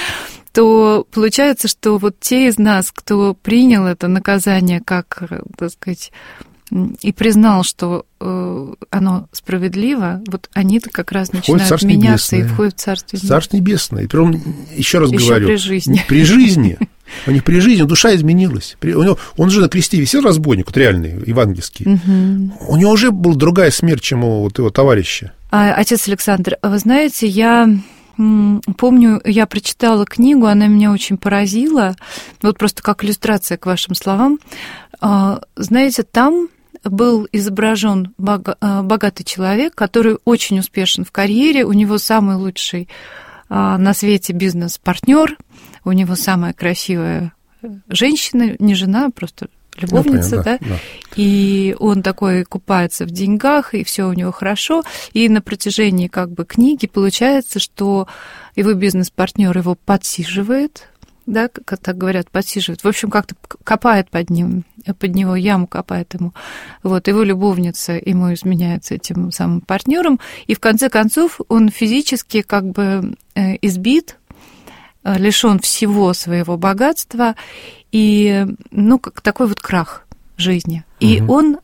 то получается, что вот те из нас, кто принял это наказание как, так сказать, и признал, что оно справедливо, вот они-то как раз начинают меняться и входят в Царство Небесное. Царство Небесное. И притом, еще раз говорю, при жизни. При жизни. У них при жизни душа изменилась. Он же на кресте висел, разбойник, вот реальный, евангельский. Угу. У него уже была другая смерть, чем у вот его товарища. Отец Александр, вы знаете, я помню, я прочитала книгу, она меня очень поразила, вот просто как иллюстрация к вашим словам. Знаете, там был изображен богатый человек, который очень успешен в карьере, у него самый лучший на свете бизнес-партнер, у него самая красивая женщина, не жена, просто любовница, да? И он такой купается в деньгах, и все у него хорошо, и на протяжении как бы книги получается, что его бизнес-партнер его подсиживает, да, как так говорят, подсиживает, в общем, как-то копает под него яму копает ему, вот, его любовница ему изменяет с этим самым партнером, и в конце концов он физически как бы избит, лишён всего своего богатства, и, ну, как такой вот крах жизни. И он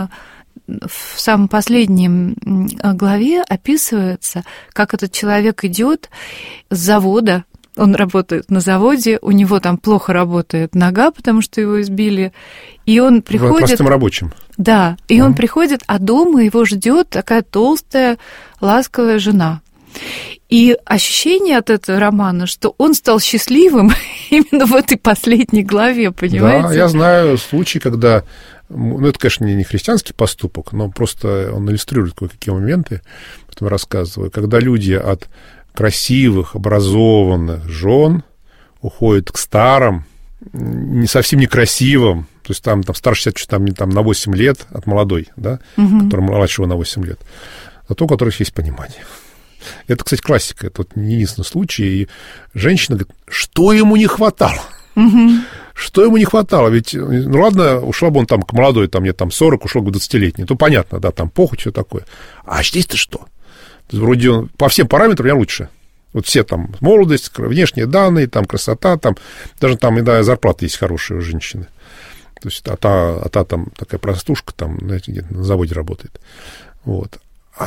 в самом последнем главе описывается, как этот человек идет с завода, он работает на заводе, у него там плохо работает нога, потому что его избили, и он приходит... Простым рабочим. Да, и он приходит, а дома его ждет такая толстая, ласковая жена. И ощущение от этого романа, что он стал счастливым именно в этой последней главе, понимаете? Да, я знаю случаи, когда... Ну, это, конечно, не христианский поступок, но просто он иллюстрирует кое-какие моменты, потом рассказываю, когда люди от красивых, образованных жен уходят к старым, не совсем некрасивым, то есть там старше там на 8 лет от молодой, да, который младше его на 8 лет, зато у которых есть понимание. Это, кстати, классика, это вот не единственный случай, и женщина говорит, что ему не хватало? Что ему не хватало? Ведь, ну ладно, ушла бы он там к молодой, там нет, там 40, ушел к 20-летней, то понятно, да, там похоть, все такое. А здесь-то что? То есть, вроде он по всем параметрам я лучше. Вот все там молодость, внешние данные, там красота, там даже там и зарплата есть хорошая у женщины. То есть, а та там такая простушка, там, знаете, где-то на заводе работает. Вот.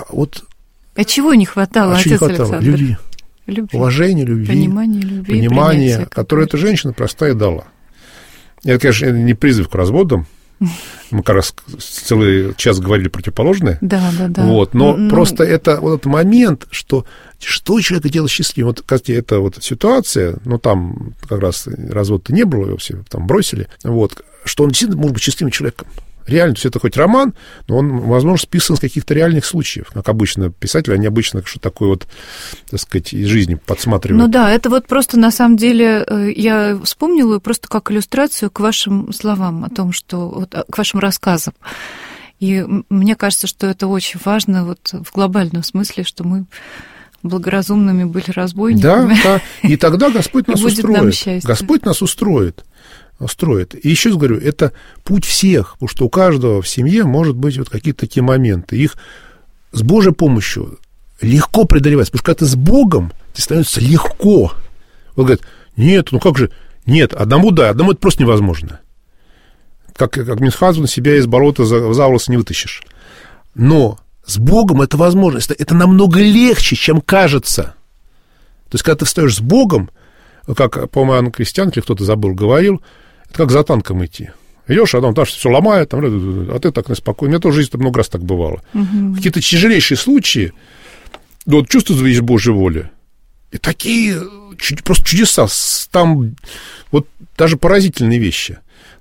А чего не хватало, отец Александр? Любви. Уважения, любви. Понимания, которое эта женщина простая дала. Это, конечно, не призыв к разводам. Мы как раз целый час говорили противоположное. Да. Вот, но просто это вот этот момент, что человека делает счастливым. Вот, кстати, эта вот ситуация, ну, там как раз развода-то не было, его все там бросили, вот, что он действительно может быть счастливым человеком. Реально, то есть это хоть роман, но он, возможно, списан с каких-то реальных случаев. Как обычно писатели, они обычно что-то такое вот, так сказать, из жизни подсматривают. Ну да, это вот просто на самом деле я вспомнила просто как иллюстрацию к вашим словам о том, что вот, к вашим рассказам. И мне кажется, что это очень важно вот в глобальном смысле, что мы благоразумными были разбойниками. Да, и тогда Господь нас устроит. Господь нас устроит. И еще раз говорю, это путь всех, потому что у каждого в семье может быть вот какие-то такие моменты. Их с Божьей помощью легко преодолевать, потому что когда ты с Богом, тебе становится легко. Он говорит, нет, ну как же, нет, одному это просто невозможно. Как Мюнхгаузен себя из болота за волосы не вытащишь. Но с Богом это возможно, это намного легче, чем кажется. То есть, когда ты встаешь с Богом, как, по-моему, Анна Крестьянке кто-то забыл, говорил, это как за танком идти. Идешь, а там все ломает, а ты так неспокойно. У меня тоже в жизни много раз так бывало. Какие-то тяжелейшие случаи, вот чувствуешь Божьей воли. И такие просто чудеса, там вот даже поразительные вещи.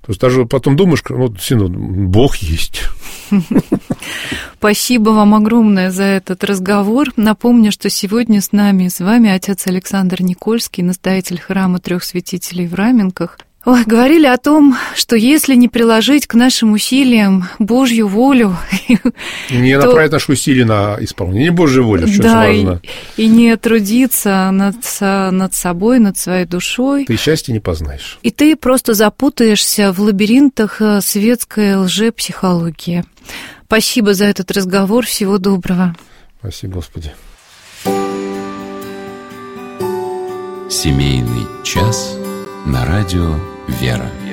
То есть даже потом думаешь, ну, действительно, Бог есть. Спасибо вам огромное за этот разговор. Напомню, что сегодня с вами отец Александр Никольский, настоятель храма Трех Святителей в Раменках. Ой, говорили о том, что если не приложить к нашим усилиям Божью волю... Не направить наши усилия на исполнение Божьей воли, что да, важно. И не трудиться над собой, над своей душой. Ты счастья не познаешь. И ты просто запутаешься в лабиринтах светской лжепсихологии. Спасибо за этот разговор. Всего доброго. Спасибо, Господи. Семейный час на радио «Вера».